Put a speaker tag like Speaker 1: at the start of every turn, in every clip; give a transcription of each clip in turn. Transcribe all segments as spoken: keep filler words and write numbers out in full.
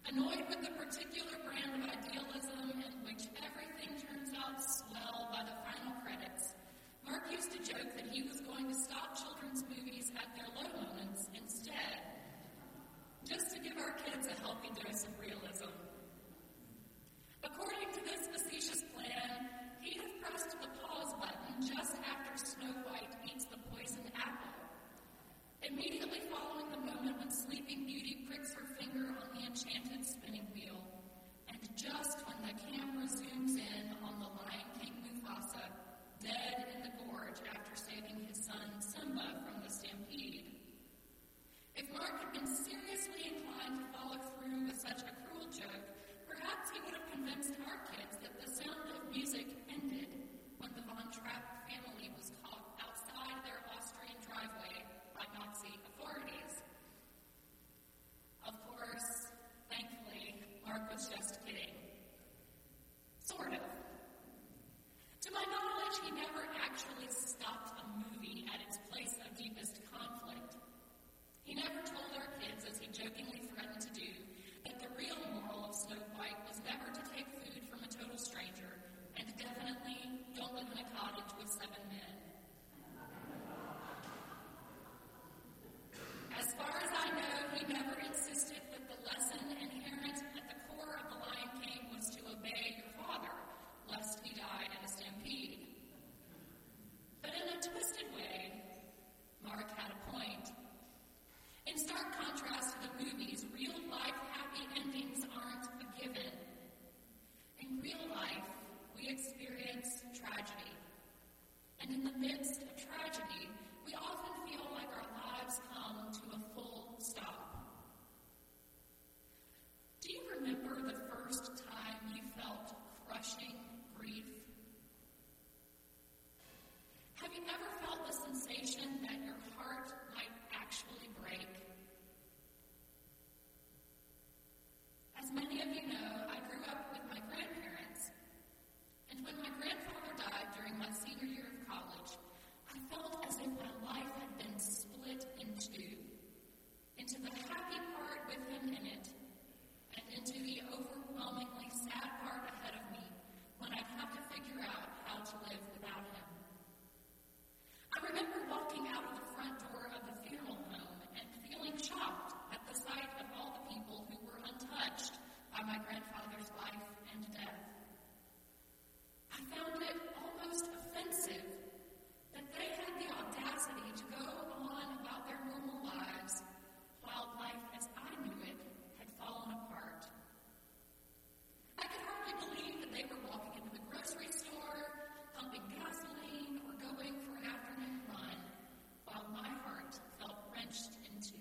Speaker 1: Annoyed with the particular brand of idealism in which everything turns out swell by the final credits, Mark used to joke that he was going to stop children's movies at their low moments instead, just to give our kids a healthy dose of realism. According to this facetious plan, he'd have pressed the pause button just after Snow White eats the poisoned apple, immediately following the moment when Sleeping Beauty pricks her finger on the enchanted spinning wheel, and just when the camera zooms in on the Lion King Mufasa, dead in the gorge after saving his son Simba from the stampede. If Mark had been seriously inclined to follow through with such a cruel joke, perhaps he would have convinced our kids that the sound of music ended when the Von Trapp family was caught outside their Austrian driveway by Nazi authorities. Of course, thankfully, Mark was just kidding. Sort of. To my knowledge, he never actually stopped a movie at its place of deepest conflict. He never told our kids, as he jokingly threatened to do, that the real moral of Snow White was never to take food from a total stranger, and definitely don't live in a cottage with seven men. As far as I know, he never insisted that the lesson inherent at the core of the Lion King was to obey your father, lest he die in a stampede. But in a twisted way, Mark had a point. In stark contrast to the movies, real-life happy endings aren't a given. In real life, we experience tragedy. And in the midst of tragedy, we often feel like our lives come to a full stop. Do you remember the first time you felt crushing grief? Have you ever felt the sensation that your heart might actually break? As many of you know, I grew up with my grandparents, and when my grandfather died during my senior year of college, I felt as if my life had been split in two, into the happy part with him in it, and into the overwhelmingly sad part ahead of me when I'd have to figure out how to live without him. I remember walking out of the front door of the funeral home and feeling shocked at the sight of all the people who were untouched by my grandfather's life and death. I found it almost offensive that they had the audacity to go on about their normal lives while life as I knew it had fallen apart. I could hardly believe that they were walking into the grocery store, pumping gasoline, or going for an afternoon run, while my heart felt wrenched in two.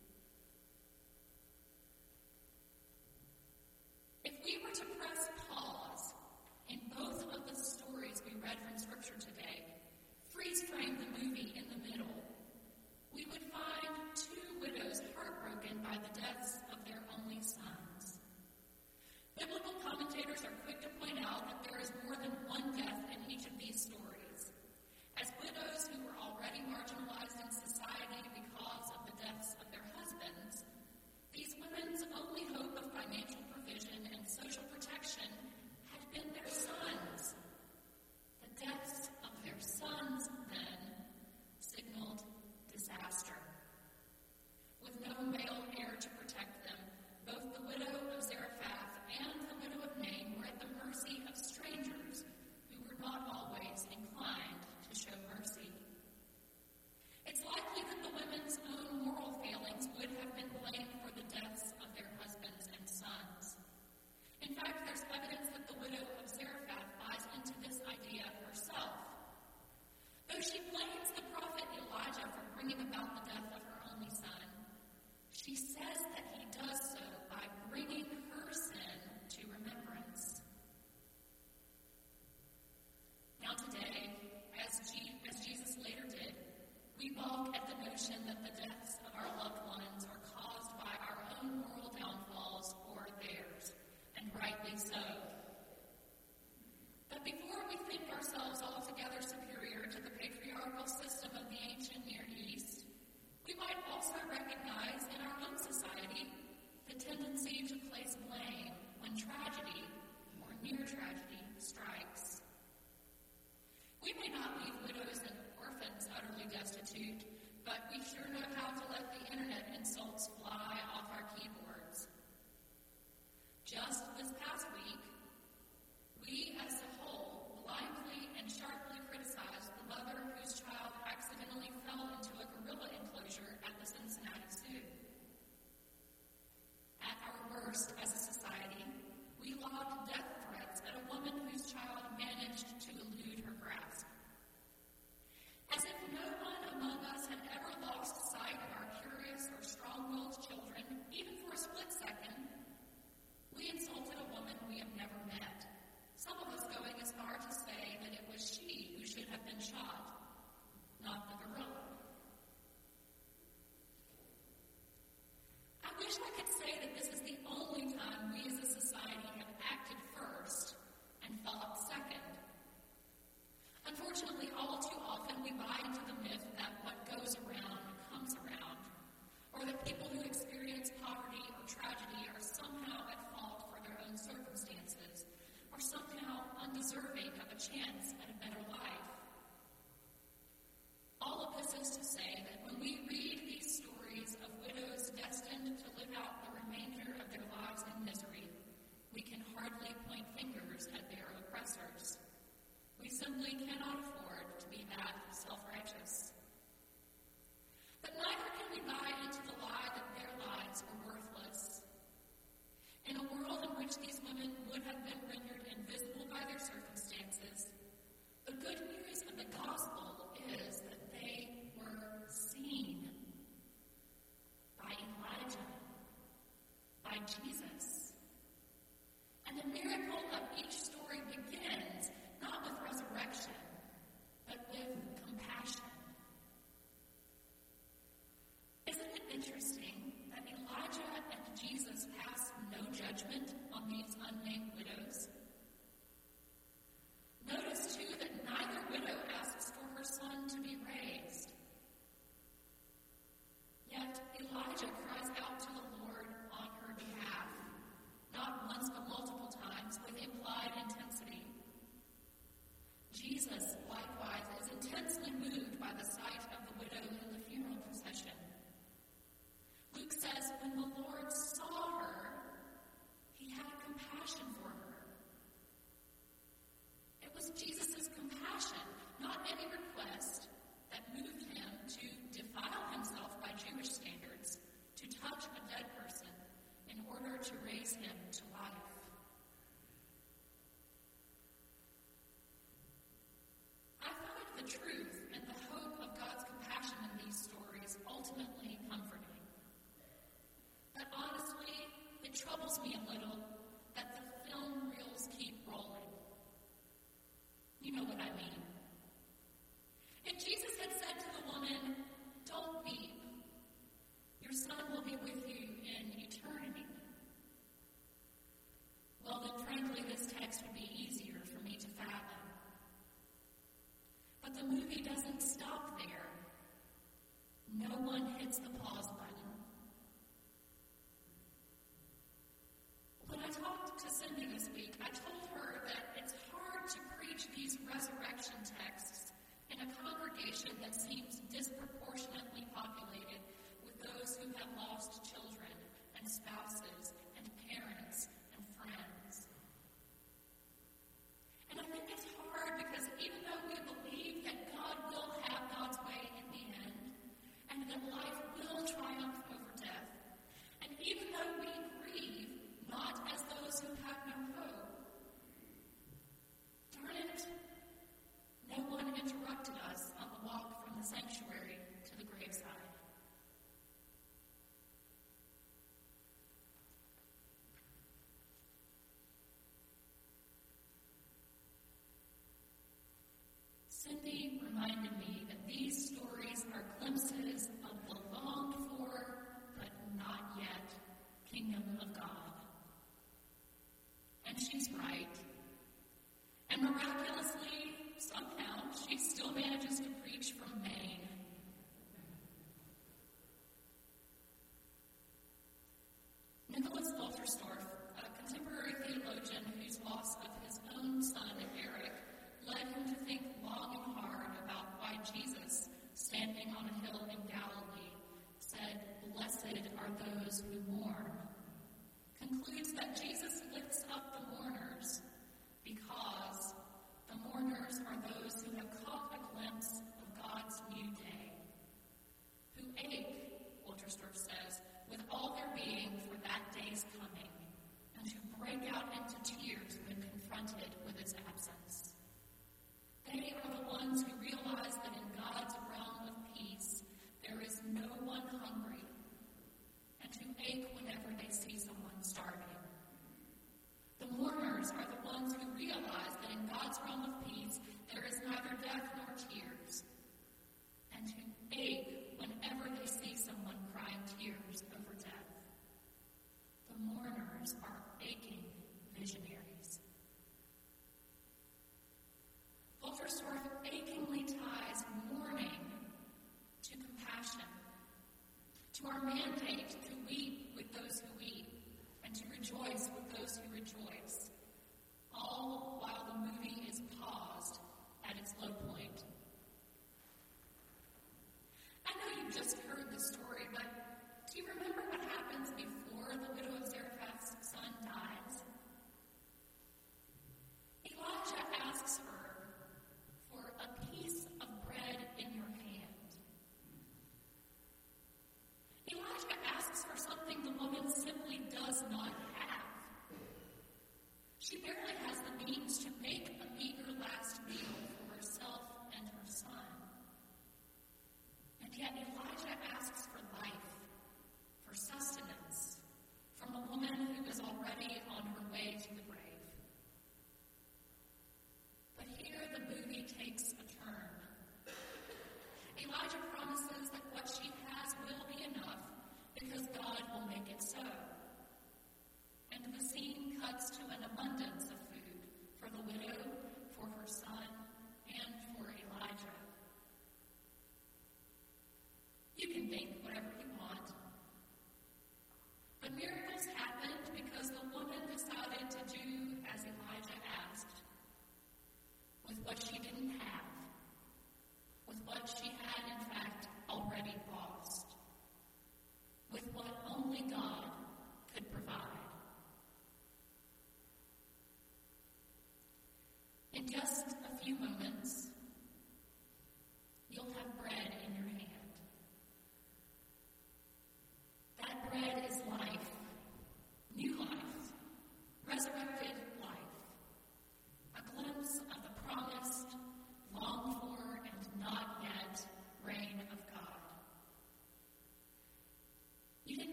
Speaker 1: If we were to press pause in both of the stories we read from Scripture today, freeze-frame the movie in the middle, we would find two widows heartbroken by the deaths of their only sons. Biblical commentators are quick to point out that there is more than one death in each of these stories. As widows who were already marginalized in society because of the deaths of their husbands, these women's only hope of financial provision and social protection had been their sons. The deaths of their sons, then, signaled disaster. With no male heir to protect them, both the widow of Zarephath and the widow of Nain were at the mercy of strangers who were not always inclined to show mercy. It's likely that the women's own moral failings would have been blamed for the deaths of their husbands and sons. In fact, there's evidence that the widow of Zarephath buys into this idea herself. Though she blames the prophet Elijah for bringing about the death of her only son, she says that he does so by bringing her sin to remembrance. Now today, as, G- as Jesus later did, we balk at the notion that the deaths of our loved ones are caused by our own moral downfalls or theirs, and rightly so. But before we think ourselves altogether superior to the patriarchal system of the ancient Near East, we might also recognize in our own society Jesus. And the miracle of each story begins not with resurrection, but with compassion. Isn't it interesting that Elijah and Jesus pass no judgment on these unnamed widows? Notice, too, that neither widow asks for her son to be raised. Yet Elijah cries out to the Lord on her behalf, not once but multiple times, with implied intensity. Jesus, likewise, is intensely moved by the sight of the widow in the funeral procession. Luke says, when the Lord saw her, he had compassion for her. It was Jesus' compassion, not any request, that moved him to defile himself by Jewish standards, to touch a dead person in order to raise him to life. I find the truth and the hope of God's compassion in these stories ultimately comforting. But honestly, it troubles me a little that the film reels keep rolling. You know what I mean. If Jesus had said to the woman, "Don't weep, your son will be with you in eternity," well, then frankly, this text would be easier for me to fathom. But the movie doesn't stop there. No one hits the pause button. When I talked to Cindy this week, I told her that it's hard to preach these resurrection texts in a congregation that seems disproportionately populated with those who have lost children and spouses and parents and friends. And I think it's hard because even though we believe that God will have God's way in the end, and that life will triumph over death, and even though we grieve not as those who have no hope, darn it, no one interrupted us on the walk from the sanctuary to the graveside. Cindy reminded me that these stories are glimpses of the longed-for, but not yet, kingdom of God. And she's right. And miraculously, somehow, she still manages to preach from Maine. Nicholas Wolterstorff, a contemporary theologian whose loss of his own son, Eric, led him to think long and hard about why Jesus, standing on a hill in Galilee, said, "Blessed are those who mourn,"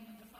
Speaker 1: of the